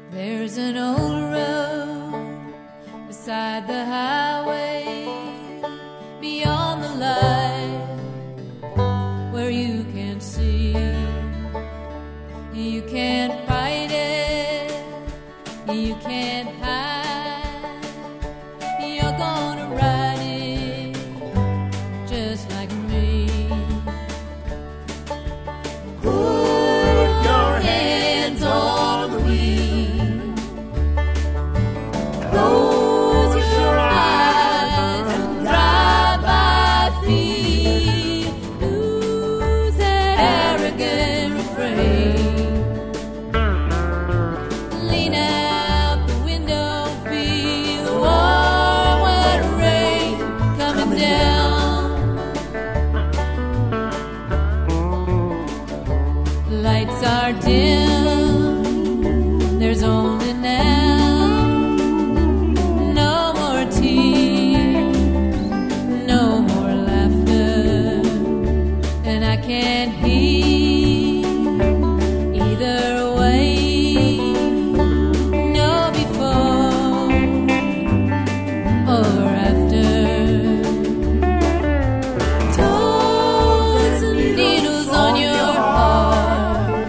There's an old road beside the highway, beyond the light, where you can see. You can't fight it, you can't hide. You're gonna ride it just like me. Put your hands on the wheel, close your eyes and drive by feel. Lose that arrogant refrain. Lean out the window, feel the warm wet rain coming down. Lights are dim, there's only now. No more tears, no more laughter, and I can't hear either way. No before or after. Toes and needles on your heart,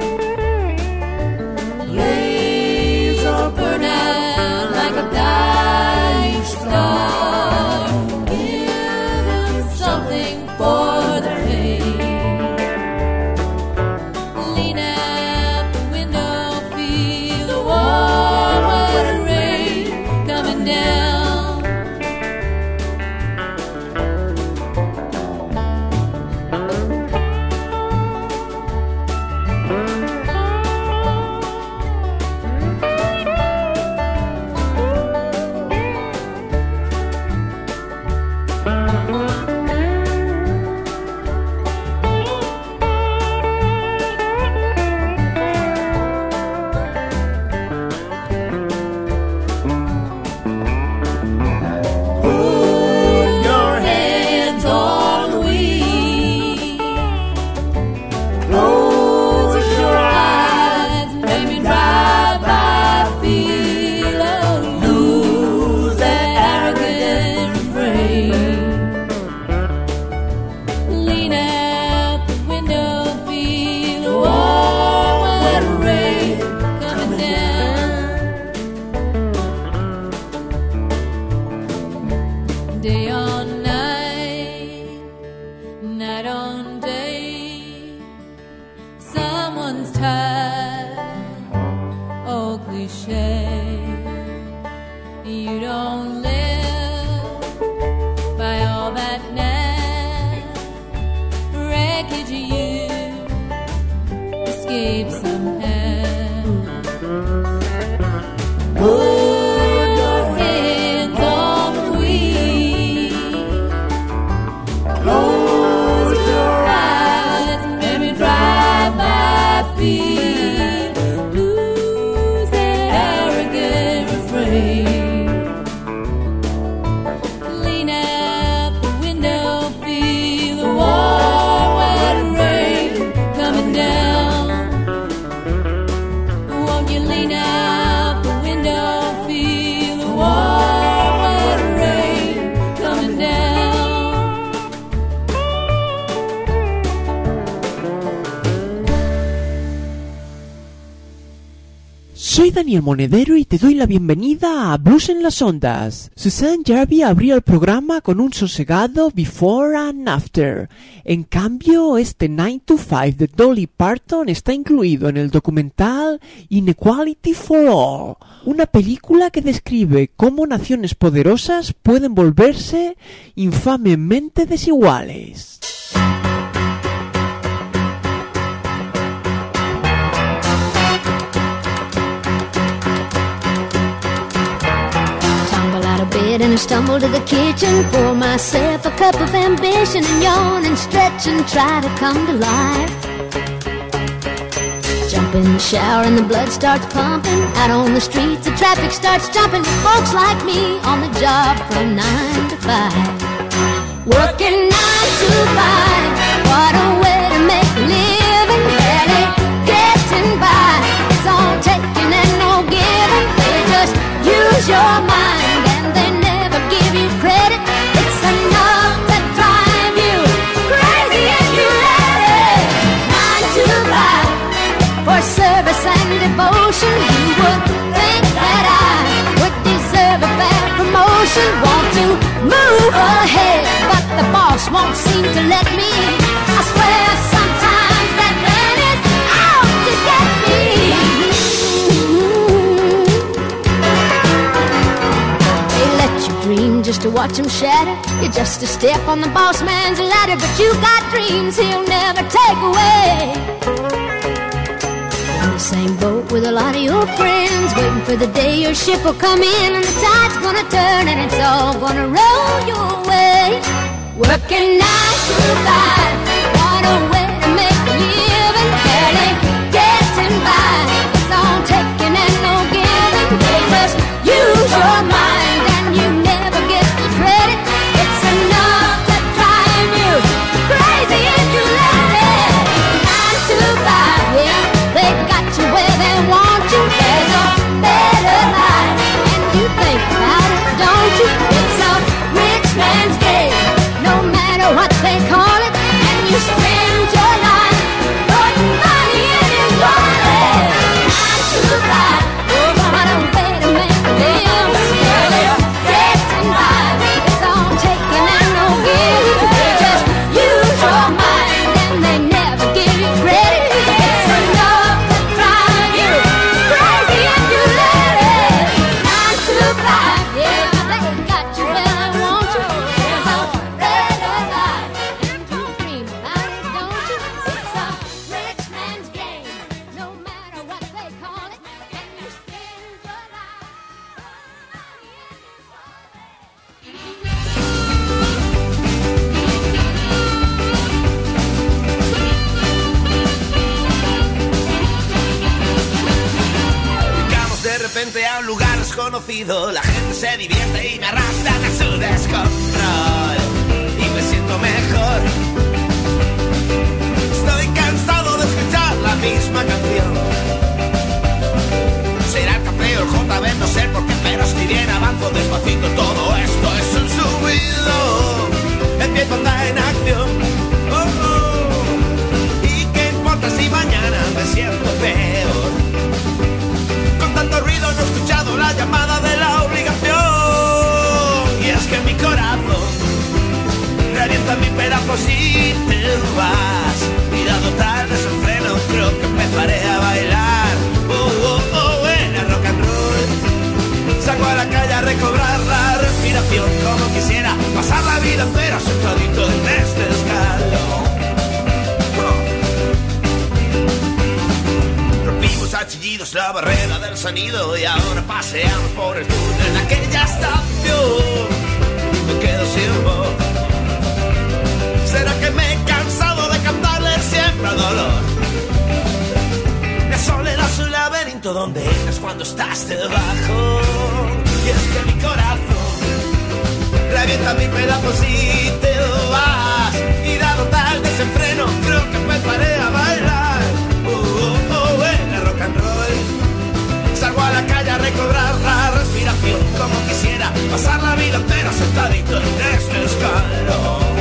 laser burn out like a dying star. Give them something for the pain. Lean out the window, feel the warm wet rain coming down. Put your hands on the wheel, close your eyes and make me drive by feel. Oh, lose that arrogant refrain. Lean out the window, feel the warm wet rain coming down. Day on night, night on day, someone's tired. Oh, cliche. You don't live by all that now. Wreckage you escape somehow. Put your hands on the wheel, close your eyes and let me drive by feel. Lose that arrogant refrain. Lean out the window, feel the warm wet rain coming down. Won't you lean out the window, feel the warm wet rain coming down. Soy Daniel Monedero y te doy la bienvenida a Blues en las Ondas. Suzanne Jarvie abría el programa con un sosegado Before and After. En cambio, este 9 to 5 de Dolly Parton está incluido en el documental Inequality for All, una película que describe cómo naciones poderosas pueden volverse infamemente desiguales. Bed and I stumble to the kitchen, pour myself a cup of ambition and yawn and stretch and try to come to life. Jump in the shower and the blood starts pumping. Out on the streets the traffic starts jumping. Folks like me on the job from 9 to 5. Working 9 to 5, what a way to make a living. Barely getting by, it's all taking and no giving. get me. I swear sometimes that man is out to get me. They let you dream just to watch him shatter. You're just a step on the boss man's ladder, but you got dreams he'll never take away. In the same boat with a lot of your friends, waiting for the day your ship will come in and the tide's gonna turn and it's all gonna roll your way. Working 9 to 5, what a way to make a living, barely getting by. It's all taking and no giving. They just use your mind and you never get the credit. It's enough to drive you crazy if you let it. 9 to 5, yeah, they got you where they want you. There's a better life, and you think about it, don't you? It's a rich man's game, no matter what they call it. And you spend your life putting money in his wallet. 9 to 5, what a way to make a living. Barely getting by. It's all taking and no giving. They just use your mind and they never give you credit. It's enough to drive you crazy if you let it. 9 to 5, yeah, they got you where they want you. There's a better life, and you dream about it, don't you? It's a rich man's game, no matter what they call it. And you spend your life putting money in his wallet. Llegamos de repente a un lugar desconocido. La gente se divierte y me arrastran a su descontrol. Y me siento mejor. Estoy cansado de escuchar la misma canción. Será el café o el JB, no sé por qué, pero estoy bien, avanzo despacito. Todo esto es un subido. Empiezo a andar en acción. Oh, oh. ¿Y qué importa si mañana me siento peor? Con tanto ruido no he escuchado la llamada de la obligación. Y es que mi corazón revienta en mil pedazos y te vas. Y dado tal desenfreno, creo que empezaré a bailar. Oh, oh, oh, en el rock and roll. Salgo a la calle a recobrar la respiración, como quisiera pasar la vida entera sentadito en este escalón. Rompimos a chillidos la barrera del sonido y ahora paseamos por el túnel de aquella estación. Me quedo sin voz. ¿Será que me he cansado de cantarle siempre a dolor? La soledad es un laberinto donde entras cuando estás debajo. Y es que mi corazón revienta mis pedazos y te vas. Y dado tal desenfreno, creo que empezaré a bailar. En el rock and roll. Salgo a la calle a recobrar la respiración, como quisiera pasar la vida entera sentadito en este escalón.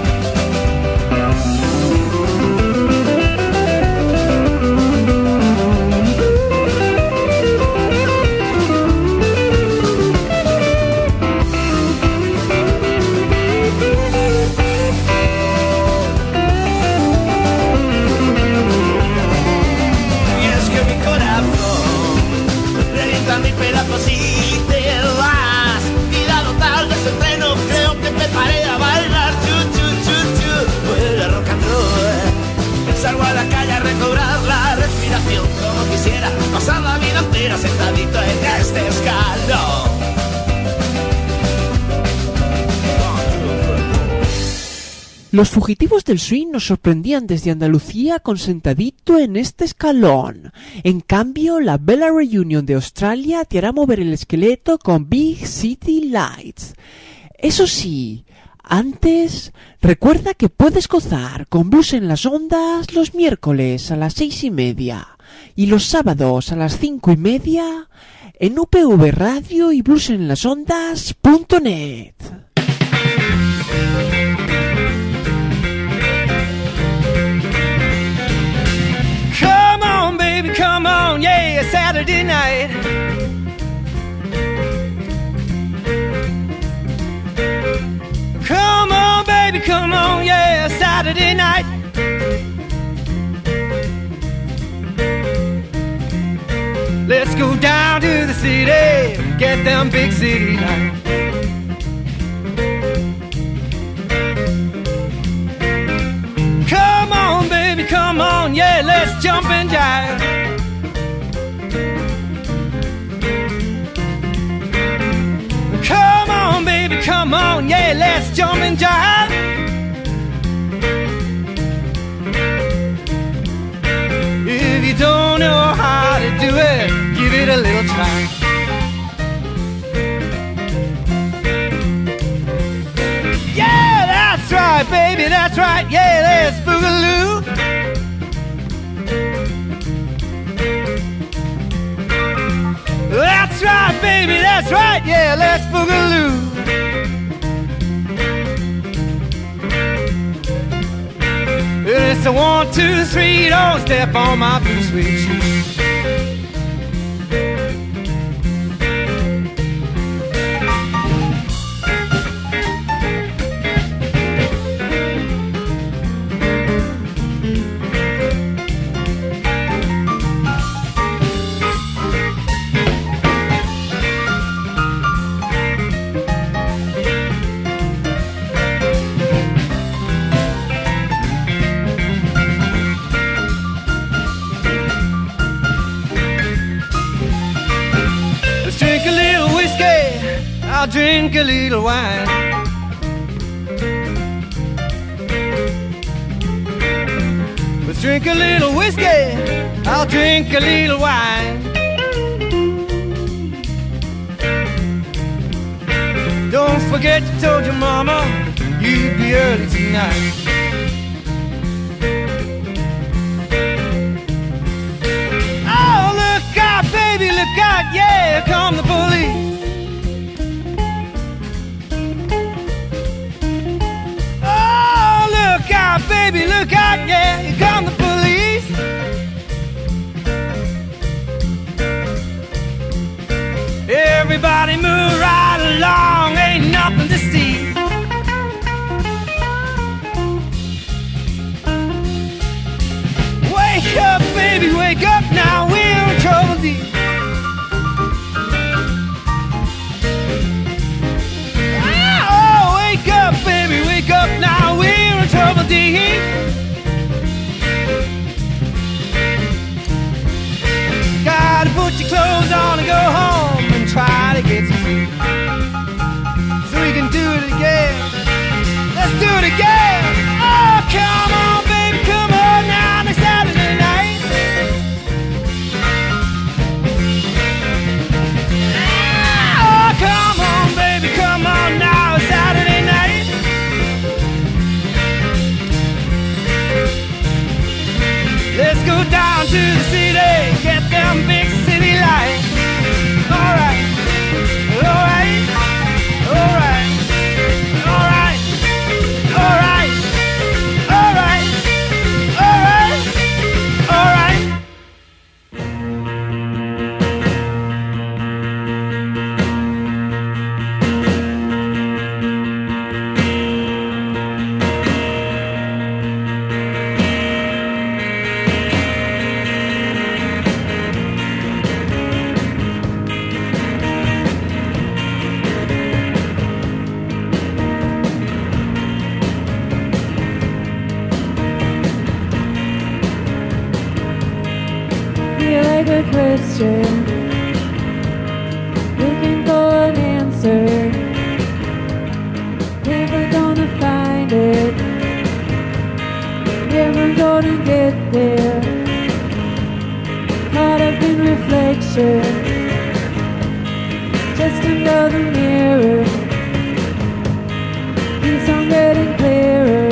Mis pedazos y te vas. Y dado tal desenfreno, creo que empezaré a bailar. Chu, chu, chu, chu. Vuelve rock and roll. Salgo a la calle a recobrar la respiración, como quisiera pasar la vida entera sentadito en este escalón. Los fugitivos del swing nos sorprendían desde Andalucía con Sentadito en este escalón. En cambio, la Bella Reunion de Australia te hará mover el esqueleto con Big City Lights. Eso sí, antes, recuerda que puedes gozar con Blues en las Ondas los miércoles a las 6:30 y los sábados a las 5:30 en UPV Radio y bluesenlasondas.net. Come on, yeah, Saturday night. Come on, baby, come on, yeah, Saturday Saturday night. Let's go down to the city, get them big city lights. Come on, baby, come on, yeah, let's jump and jive. Come on, baby, come on, yeah, let's jump and jive. If you don't know how to do it, give it a little try. Yeah, that's right, baby, that's right, yeah, let's boogaloo. That's right, baby, that's right, yeah, let's boogaloo. It's a 1, 2, 3, don't step on my blue suede shoes. I'll drink a little wine. Let's drink a little whiskey, I'll drink a little wine. Don't forget you told your mama you'd be early tonight. Oh, look out, baby, look out, yeah, here come the police. Look out, baby, look out, yeah, here come the police. Everybody move right along, ain't nothing to see. Wake up, baby, wake up now, we're in trouble deep. Oh, wake up, baby, wake up now, we're in trouble deep. Gotta put your clothes on and go home and try to get some sleep. So we can do it again. Let's do it again. Oh, come on, baby, come on now, next Saturday night. Oh, come on, baby, come on now, Saturday night. Let's go down to the city, get them big city lights. All right, all right, all right, all right, all right, all right, all right, all right. Good question, looking for an answer, never gonna find it, never gonna get there, caught up in reflection, just another mirror, keeps on getting clearer,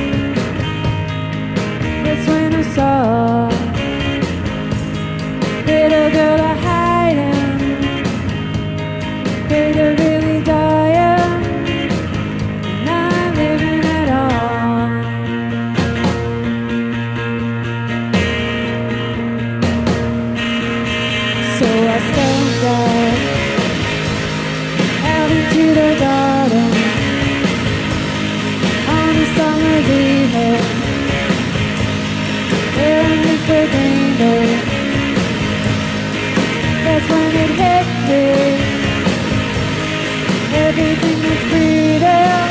that's when I saw little girl are hiding, they're really dying, not living at all. So I stepped out into the garden on a summer's evening. That's when it hit me. Everything that's breathing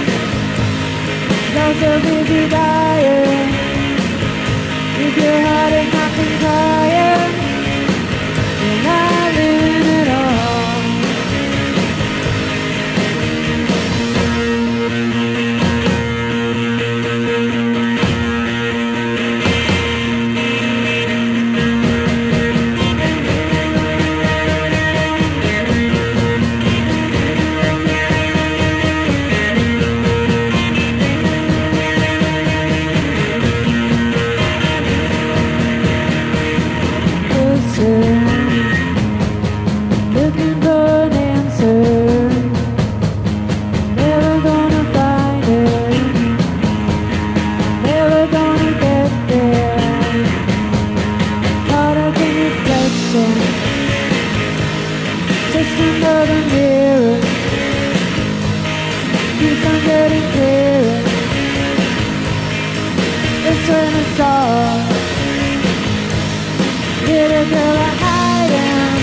is also busy dying. If your heart has not been crying, you're not living at all. Looking for an answer, never gonna find it, never gonna get there. Caught up in reflection, just another mirror, keeps on getting clearer. That's when I saw little girl I hide in.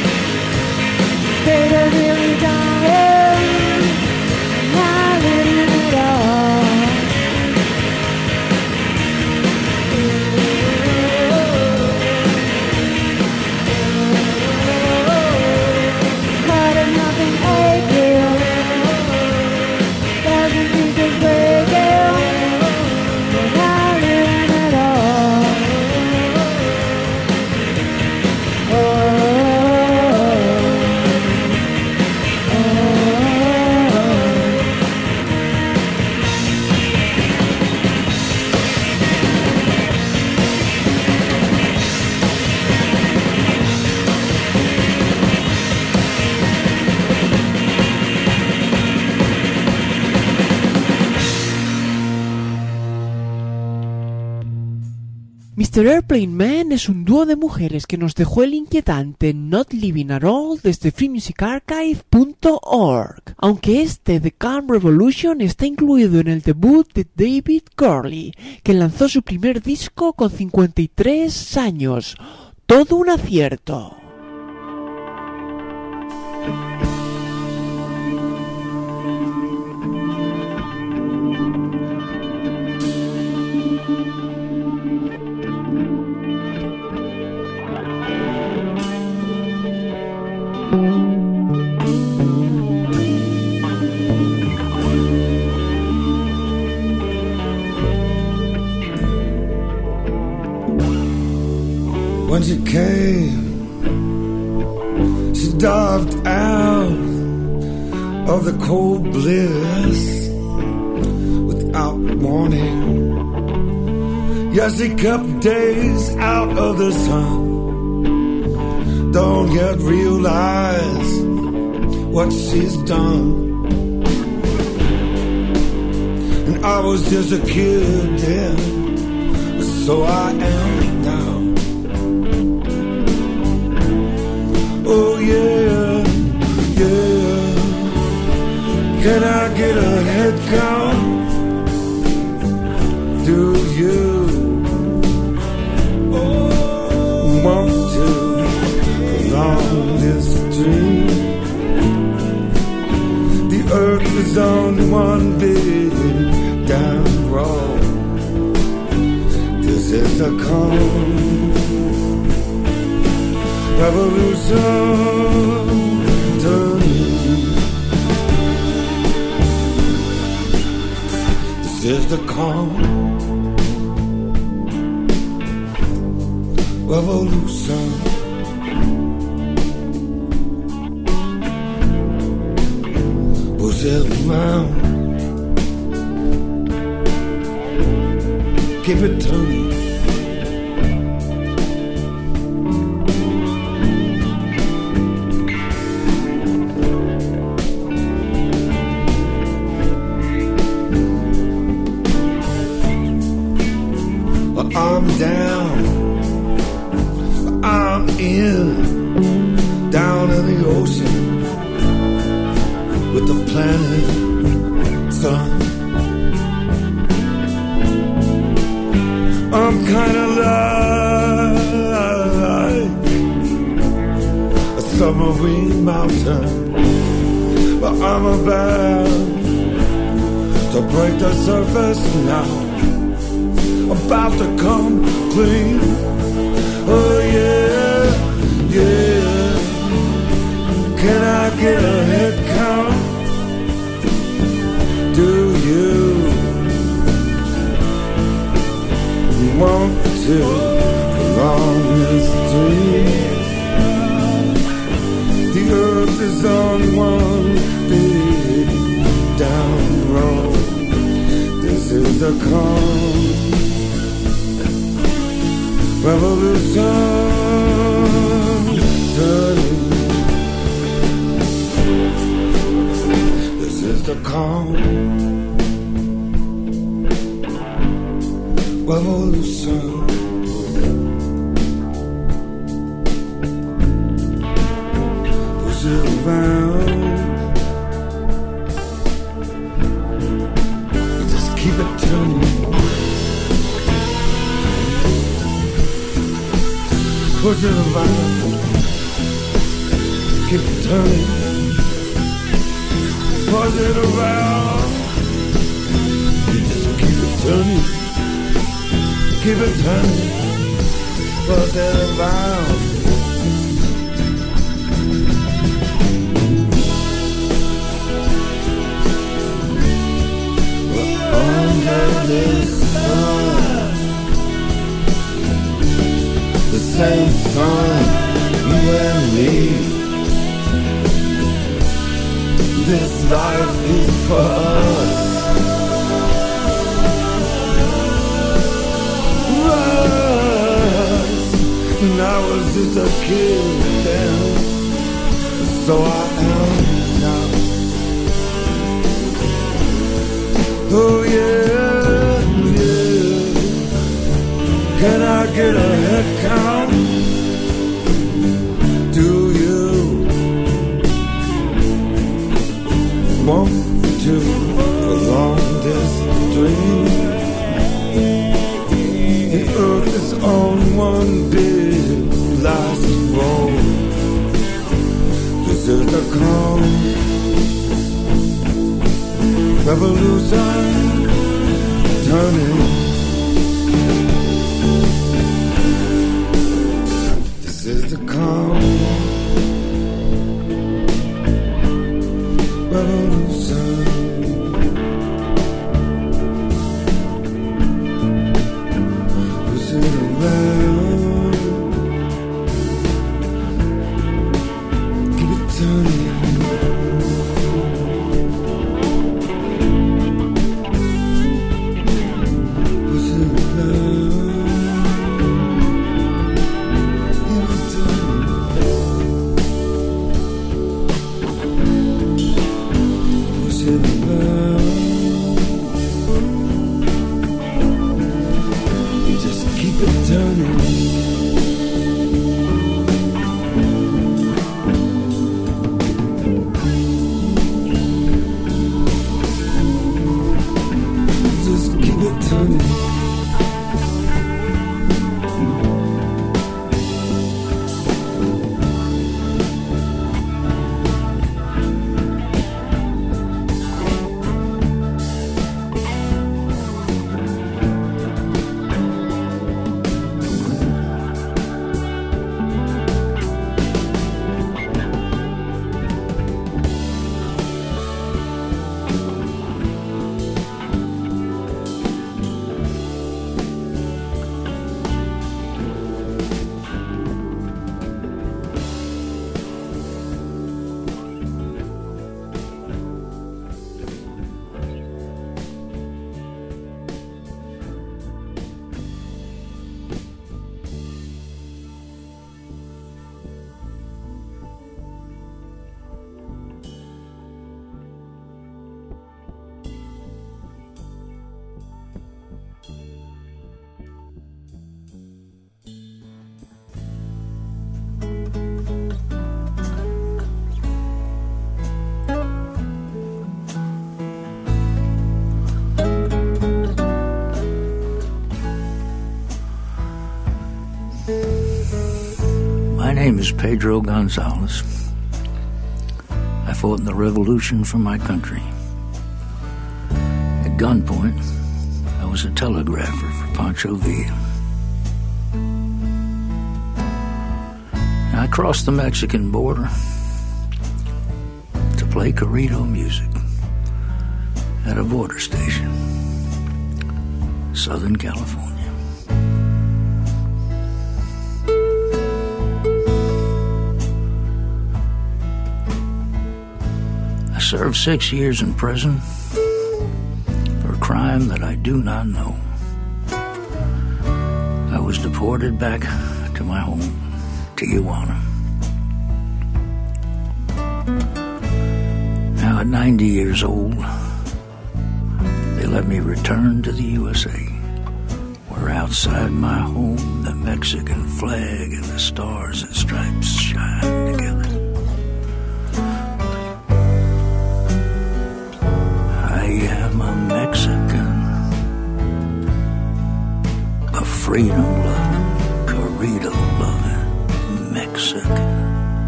They don't really dying, not living at all. Caught in nothing aching, thousand pieces breaking, not living at all. Mr. Airplane Man es un dúo de mujeres que nos dejó el inquietante Not Living at All desde freemusicarchive.org, aunque este The Calm Revolution está incluido en el debut de David Gurley, que lanzó su primer disco con 53 años. Todo un acierto. When she came, she dived out of the cold bliss without warning. Yes, she kept days out of the sun. Don't yet realize what she's done. And I was just a kid then, so I am now. Oh yeah, yeah. Can I get a head count? Do you want to prolong this dream? The earth is on one big damn roll. This is the calm revolution turning. This is the calm revolution. Push it around, keep it turning. I'm down, I'm in, down in the ocean with the planet sun. I'm kinda like submarine mountain. But I'm about to break the surface now, about to come clean. Oh yeah, yeah. Can I get a head count? Do you want to prolong this dream? The earth is on one big down road. This is the calm revolution turning. This is the calm revolution. Push it around. You just keep it turning. Push it around. Keep it turning. Push it around. You just keep it turning. Keep it turning. Push it around. We're under this sun, the same sun, you and me. This life is for us. When I was just a kid then, so I am now. Oh yeah, yeah. Can I get a head count? Do you want to prolong this dream? The earth is on one big last road. This is the calm revolution turning. This is the calm revolution. Push it around. Keep it turning. Push it around. Keep it turning. Push it around. You just keep it turning. Just keep it turning. My name is Pedro Gonzalez. fought in the revolution for my country. At gunpoint, I was a telegrapher for Pancho Villa. I crossed the Mexican border to play corrido music at a border station, Southern California. I served 6 years in prison for a crime that I do not know. I was deported back to my home, Tijuana. Now at 90 years old, they let me return to the USA, where outside my home the Mexican flag and the stars and stripes shine together. I am a Mexican, a freedom-loving, corrido-loving Mexican.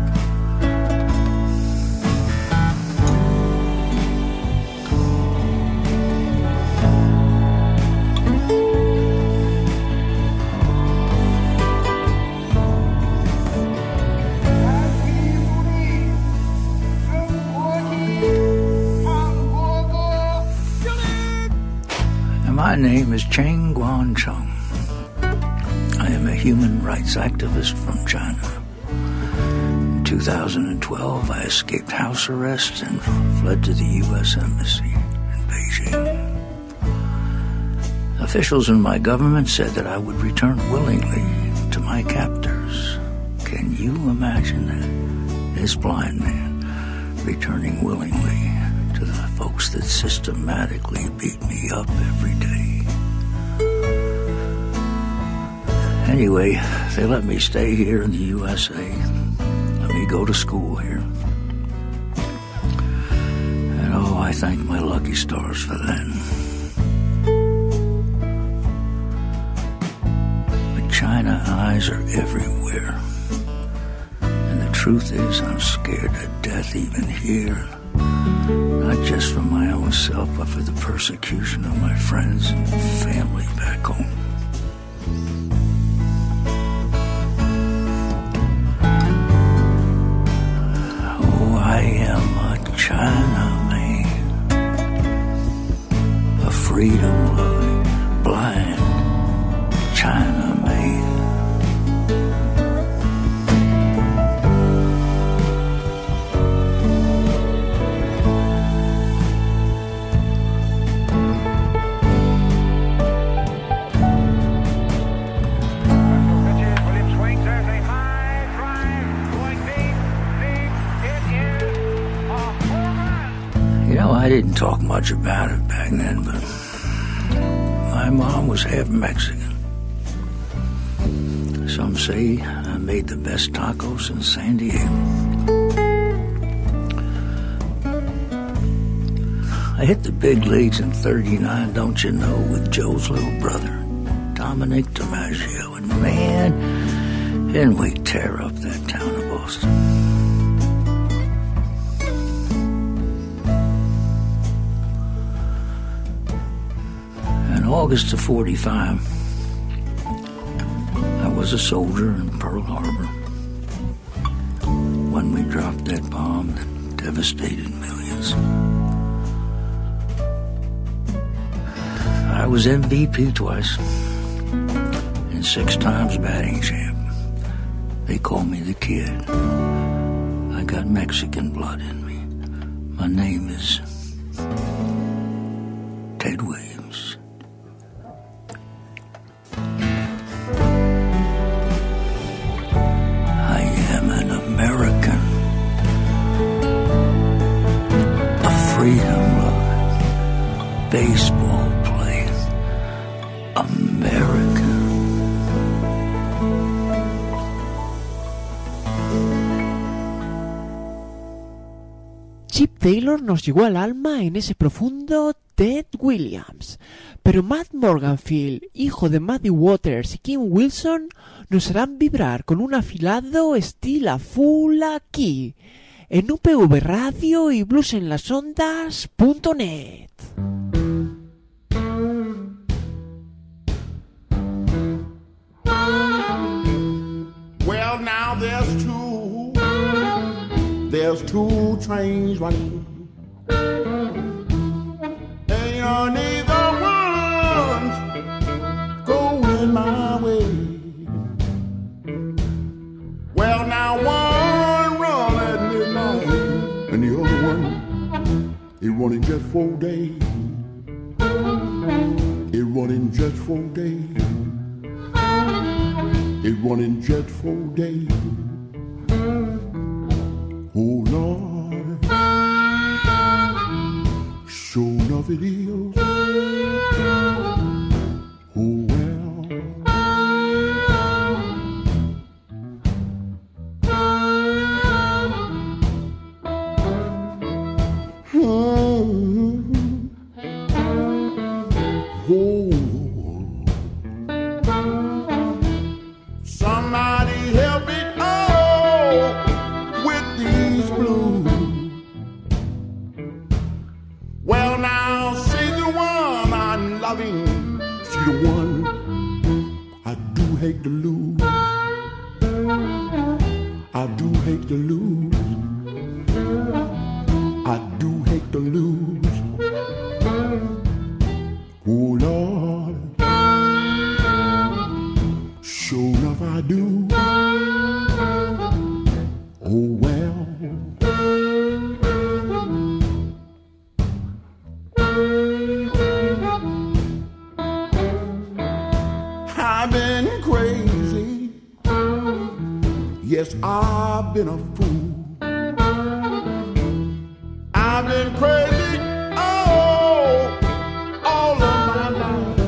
My name is Cheng Guangcheng. I am a human rights activist from China. In 2012, I escaped house arrest and fled to the U.S. Embassy in Beijing. Officials in my government said that I would return willingly to my captors. Can you imagine that? This blind man returning willingly to the folks that systematically beat me up every day. Anyway, they let me stay here in the USA. Let me go to school here. And oh, I thank my lucky stars for that. But China eyes are everywhere. And the truth is, I'm scared to death even here. Not just for my own self, but for the persecution of my friends and family back home. Oh, I am a Chinaman, a freedom-loving, blind Chinaman. I didn't talk much about it back then, but my mom was half Mexican. Some say I made the best tacos in San Diego. I hit the big leagues in '39, don't you know, with Joe's little brother, Dominic DiMaggio. And man, didn't we tear up that town of Boston. August of '45, I was a soldier in Pearl Harbor when we dropped that bomb that devastated millions. I was MVP twice and 6 times batting champ. They call me the Kid. I got Mexican blood in me. My name is Ted Williams. American, a freedom-loving, baseball-playing American. Chip Taylor nos llegó al alma en ese profundo Ted Williams, pero Matt Morganfield, hijo de Muddy Waters y Kim Wilson, nos harán vibrar con un afilado estilo full aquí, en UPV Radio y bluesenlasondas.net. Well, now there's two trains running. And neither one's going my way. Well, now one run at midnight, and the other one is running just 4 days. It's running just 4 days. It's running just 4 days. Oh Lord, sure enough it is. Oh well. Oh. Somebody help me, oh, with these blues. Well, now, she's the one I'm loving. She's the one I do hate to lose. I do hate to lose. I do hate to lose. Oh, Lord. Sure enough I do. Oh well. I've been crazy. Yes, I've been a fool. I've been crazy, oh, all of my life.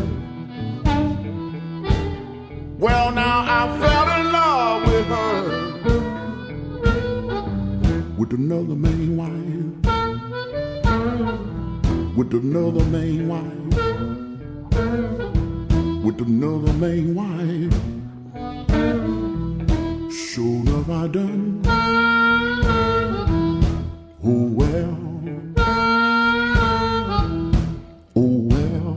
Well, now I fell in love with her, with another main wife, with another main wife, with another main wife. Sure enough I done. Oh well. Oh well.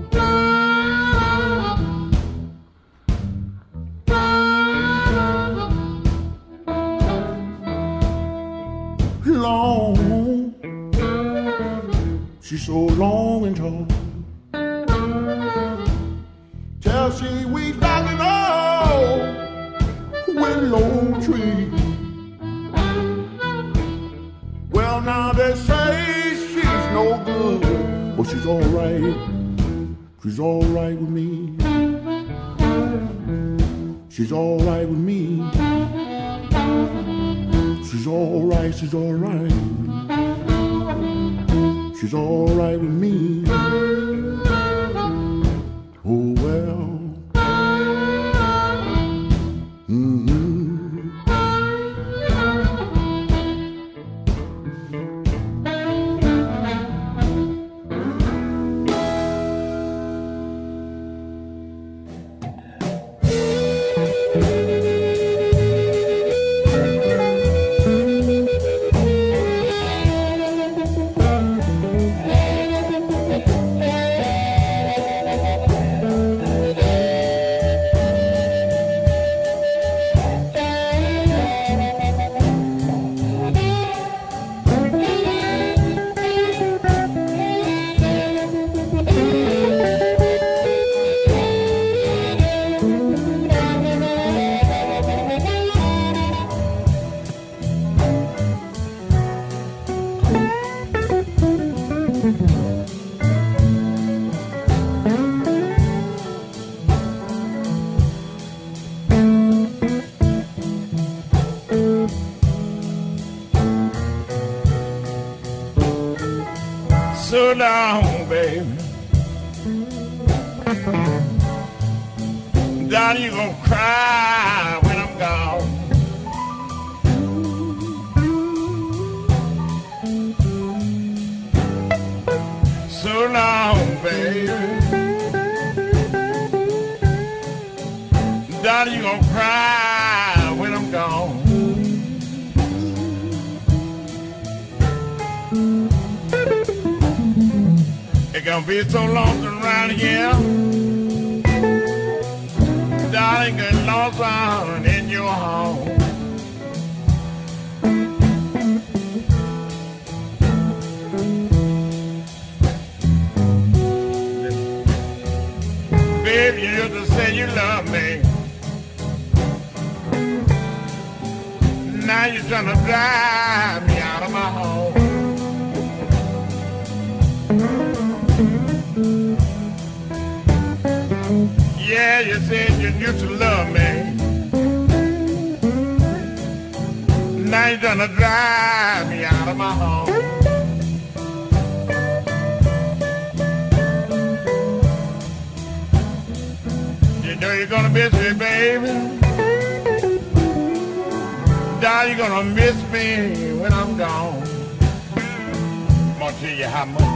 Long, she's so long and tall. Till she weaves back an old willow tree. Well, now they say she's no good, but she's alright. She's alright with me. She's alright with me. She's alright, she's alright. She's alright with me. Oh well. So long, baby. Darling, you gonna cry when I'm gone. So long, baby. Darling, you gonna cry when I'm gone. gonna be so lonesome around here. Darling, get lonesome in your home. Baby, you used to say you love me. Now you're trying to drive me out of my home. Yeah, you said you used to love me. Now you're trying to drive me out of my home. You know you're gonna miss me, baby. Darling, you're gonna miss me when I'm gone. I'm gonna tell you how much.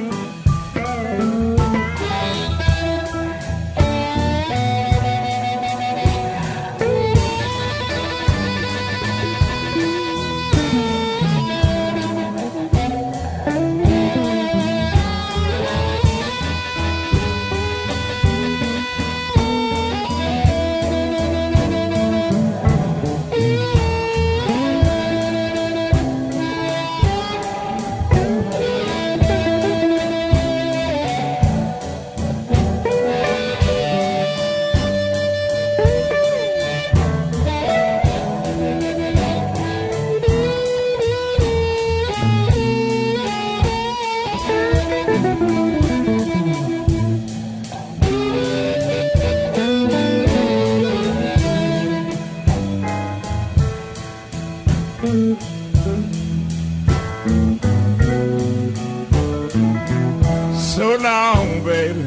So long, baby.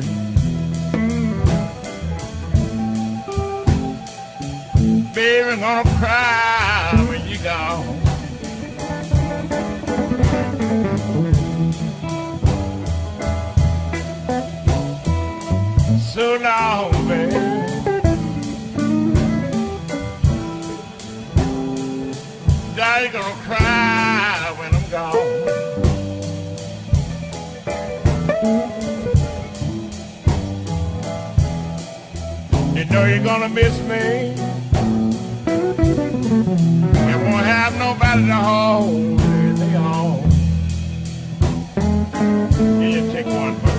Baby, I'm gonna cry when you gone. So long, baby. Daddy gonna cry when I'm gone. You know you're gonna miss me. You won't have nobody to hold me home. Can you take one for me?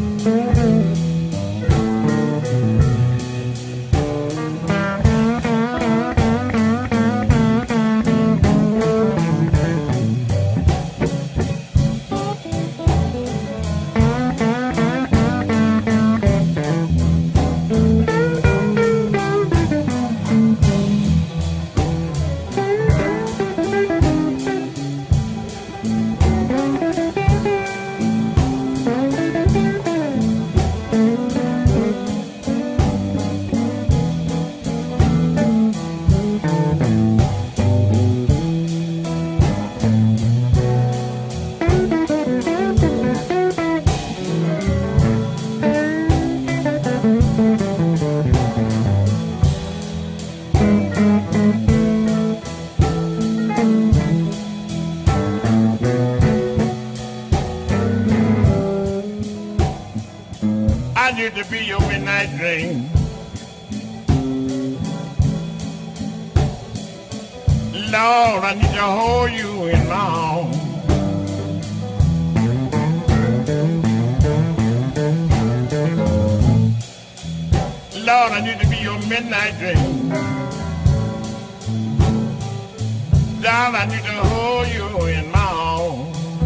I need to be your midnight dream. Lord, I need to hold you in my arms. Lord, I need to be your midnight dream. Darling, I need to hold you in my arms.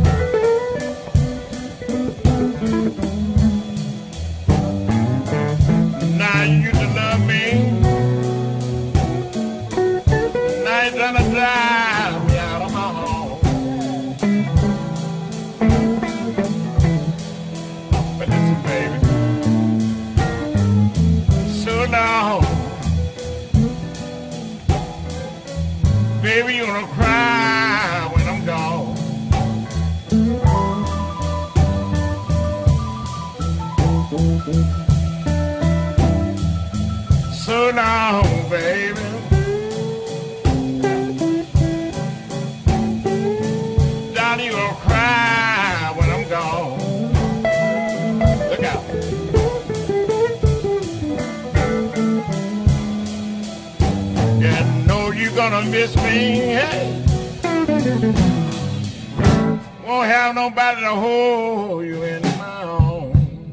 Now you used to love me. Now you're trying to drive me out of my home. But listen, baby. So long. Baby, you're gonna cry when I'm gone. So long, baby. Daddy, you're gonna cry when I'm gone. You know you're gonna miss me. Hey. Won't have nobody to hold you in my arms.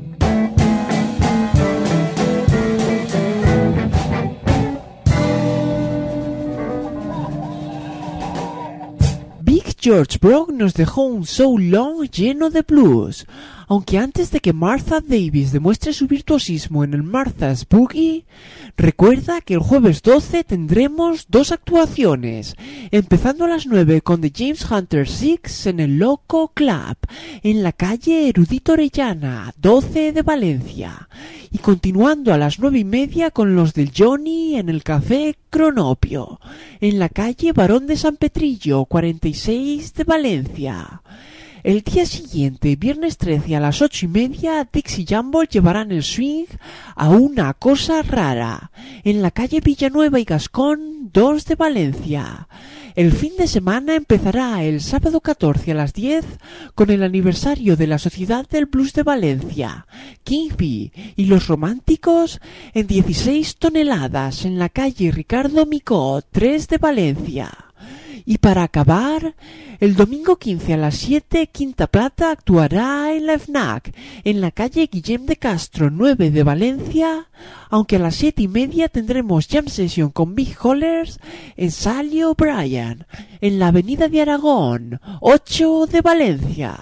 Big George Brock nos dejó un So Long lleno de blues, aunque antes de que Martha Davis demuestre su virtuosismo en el Martha's Boogie, recuerda que el jueves 12 tendremos dos actuaciones, empezando a las 9 con The James Hunter Six en el Loco Club, en la calle Erudito Orellana, 12 de Valencia, y continuando a las 9:30 con los del Johnny en el Café Cronopio, en la calle Barón de San Petrillo, 46 de Valencia. El día siguiente, viernes 13 a las 8:30, Dixie Jumble llevarán el swing a Una Cosa Rara, en la calle Villanueva y Gascón, 2 de Valencia. El fin de semana empezará el sábado 14 a las 10 con el aniversario de la Sociedad del Blues de Valencia, King B y Los Románticos en 16 toneladas en la calle Ricardo Micó, 3 de Valencia. Y para acabar, el domingo 15 a las 7, Quinta Plata actuará en la FNAC, en la calle Guillem de Castro, 9 de Valencia, aunque a las 7:30 tendremos Jam Session con Big Hollers en Sally O'Brien, en la avenida de Aragón, 8 de Valencia.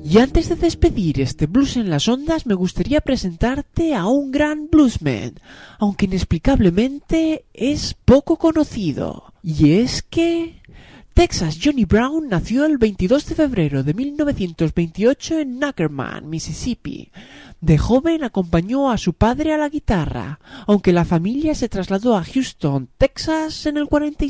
Y antes de despedir este Blues en las Ondas, me gustaría presentarte a un gran bluesman, aunque inexplicablemente es poco conocido. Y es que Texas Johnny Brown nació el 22 de febrero de 1928 en Ackerman, Mississippi. De joven acompañó a su padre a la guitarra, aunque la familia se trasladó a Houston, Texas en el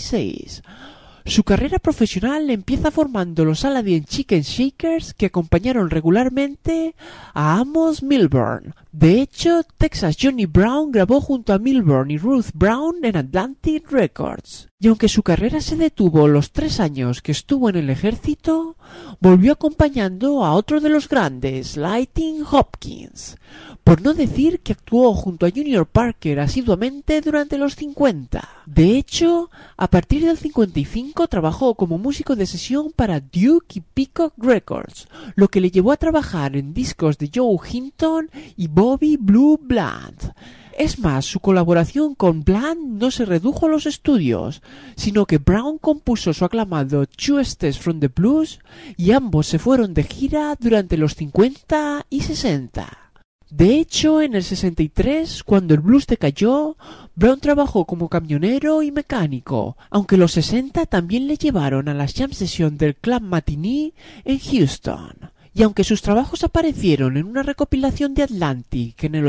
46. Su carrera profesional empieza formando los Aladdin Chicken Shakers, que acompañaron regularmente a Amos Milburn. De hecho, Texas Johnny Brown grabó junto a Milburn y Ruth Brown en Atlantic Records. Y aunque su carrera se detuvo los 3 años que estuvo en el ejército, volvió acompañando a otro de los grandes, Lightning Hopkins. Por no decir que actuó junto a Junior Parker asiduamente durante los 50. De hecho, a partir del 55 trabajó como músico de sesión para Duke y Peacock Records, lo que le llevó a trabajar en discos de Joe Hinton y Bobby Blue Bland. Es más, su colaboración con Bland no se redujo a los estudios, sino que Brown compuso su aclamado Two Steps from the Blues y ambos se fueron de gira durante los 50 y 60. De hecho, en el 63, cuando el blues decayó, Brown trabajó como camionero y mecánico, aunque los 60 también le llevaron a las jam sessions del Club Matinee en Houston. Y aunque sus trabajos aparecieron en una recopilación de Atlantic en el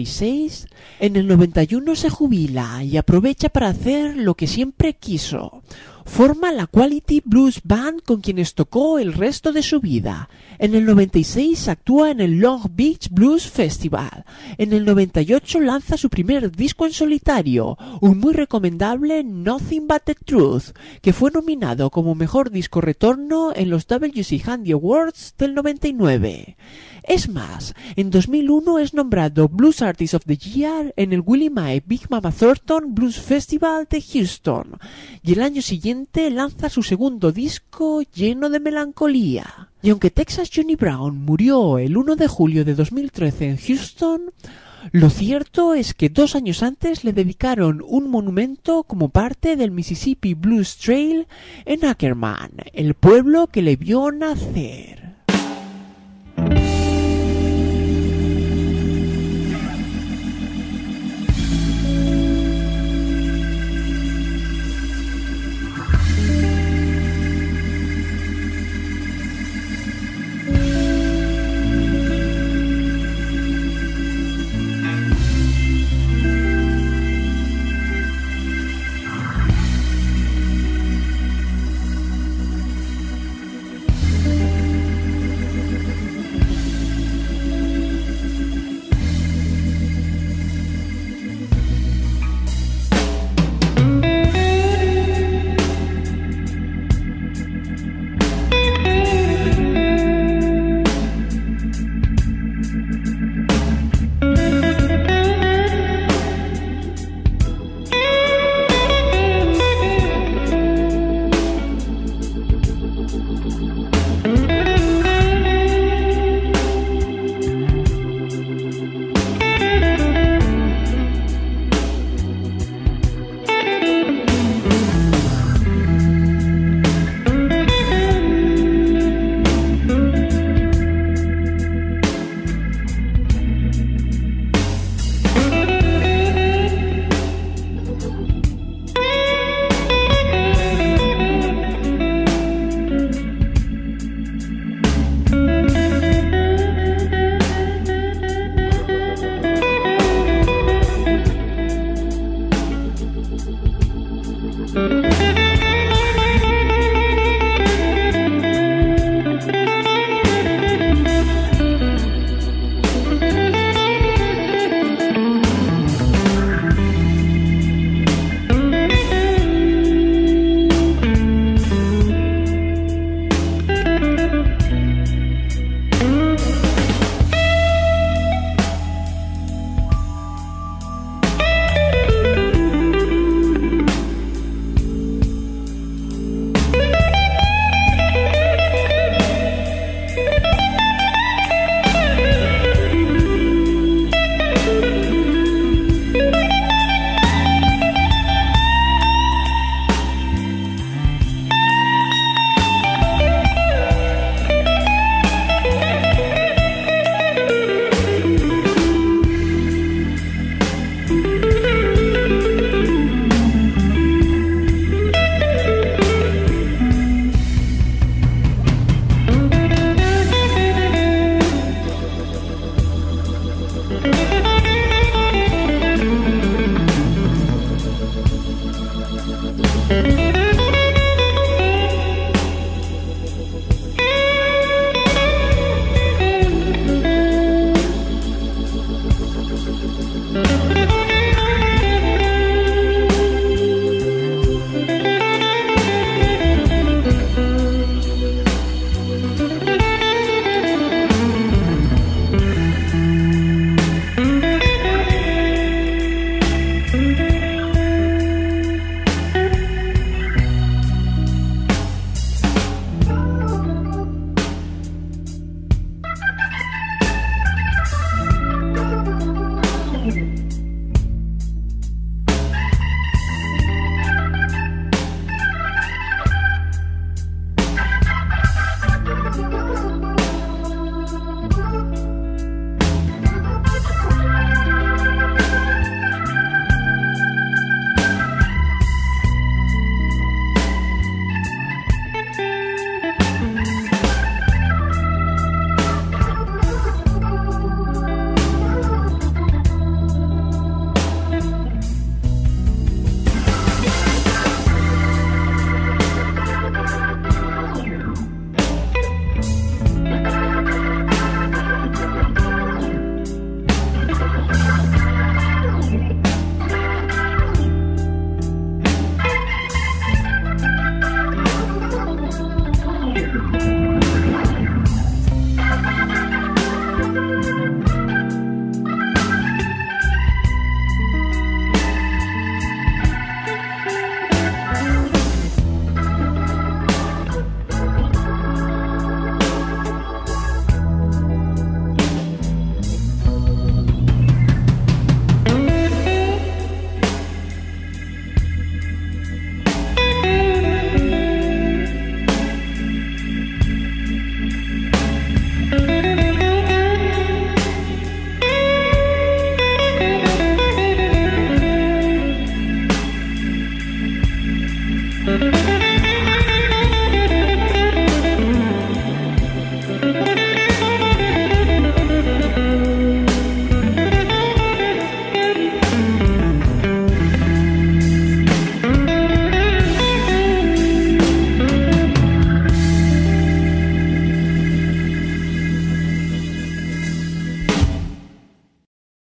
86, en el 91 se jubila y aprovecha para hacer lo que siempre quiso. Forma la Quality Blues Band con quienes tocó el resto de su vida. En el 96 actúa en el Long Beach Blues Festival. En el 98 lanza su primer disco en solitario, un muy recomendable Nothing But the Truth, que fue nominado como mejor disco retorno en los WC Handy Awards del 99. Es más, en 2001 es nombrado Blues Artist of the Year en el Willie Mae Big Mama Thornton Blues Festival de Houston, y el año siguiente lanza su segundo disco lleno de melancolía. Y aunque Texas Johnny Brown murió el 1 de julio de 2013 en Houston, lo cierto es que 2 años antes le dedicaron un monumento como parte del Mississippi Blues Trail en Ackerman, el pueblo que le vio nacer.